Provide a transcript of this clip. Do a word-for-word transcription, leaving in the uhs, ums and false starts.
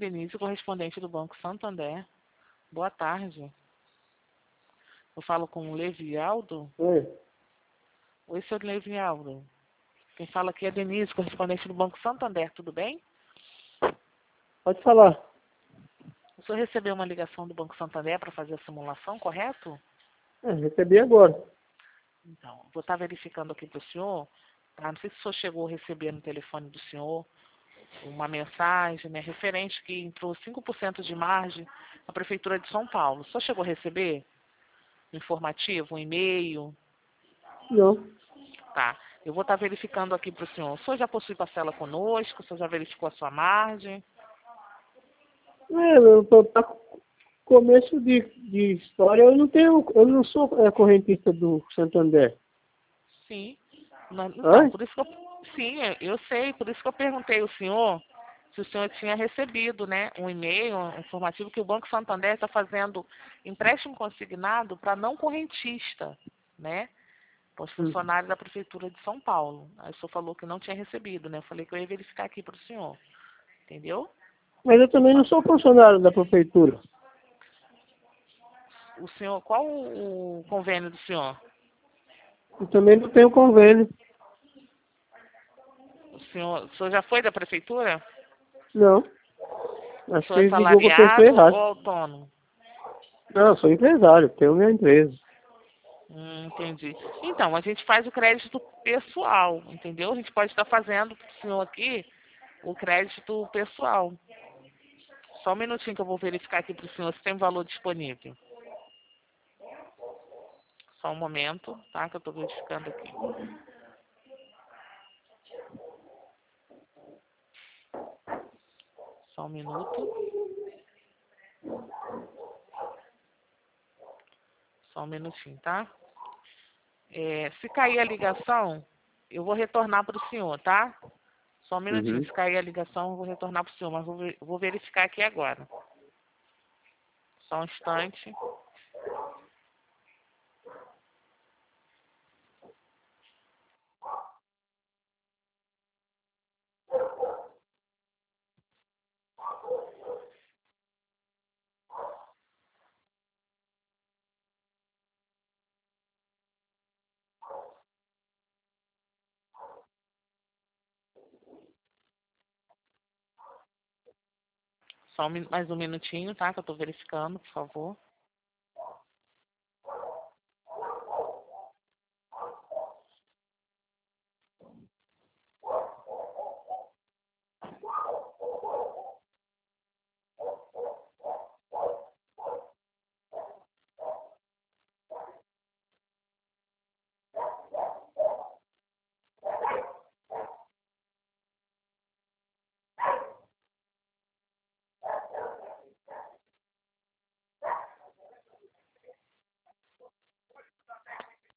Denise, correspondente do Banco Santander. Boa tarde. Eu falo com o Levialdo. Oi. Oi, senhor Levialdo. Quem fala aqui é Denise, correspondente do Banco Santander. Tudo bem? Pode falar. O senhor recebeu uma ligação do Banco Santander para fazer a simulação, correto? É, recebi agora. Então, vou estar verificando aqui para o senhor. Tá? Não sei se o senhor chegou a receber no telefone do senhor uma mensagem, né, referente que entrou cinco por cento de margem na Prefeitura de São Paulo. O senhor chegou a receber um informativo, um e-mail? Não. Tá. Eu vou estar verificando aqui para o senhor. O senhor já possui parcela conosco? O senhor já verificou a sua margem? É, eu tô, tá começo de, de história, eu não tenho, eu não sou é, correntista do Santander. Sim. Não, então, Hã? por isso que eu, sim, eu sei, por isso que eu perguntei ao senhor se o senhor tinha recebido, né, um e-mail, um informativo que o Banco Santander está fazendo empréstimo consignado para não correntista, né, para os Hum. funcionários da Prefeitura de São Paulo. Aí o senhor falou que não tinha recebido, né, eu falei que eu ia verificar aqui para o senhor, entendeu? Mas eu também não sou funcionário da prefeitura. O senhor, qual o o convênio do senhor? Eu também não tenho convênio. O senhor, o senhor já foi da Prefeitura? Não. O Acho senhor que é ele ligou com a pessoa salariado ou errada. autônomo? Não, eu sou empresário, tenho minha empresa. Hum, entendi. Então, a gente faz o crédito pessoal, entendeu? A gente pode estar fazendo para o senhor aqui o crédito pessoal. Só um minutinho que eu vou verificar aqui para o senhor se tem valor disponível. Só um momento, tá? Que eu estou verificando aqui. Só um minuto. Só um minutinho, tá? É, se cair a ligação, eu vou retornar para o senhor, tá? Só um minutinho. Uhum. Se cair a ligação, eu vou retornar para o senhor, mas vou, ver- vou verificar aqui agora. Só um instante. Só um min- mais um minutinho, tá? Que eu estou verificando, por favor.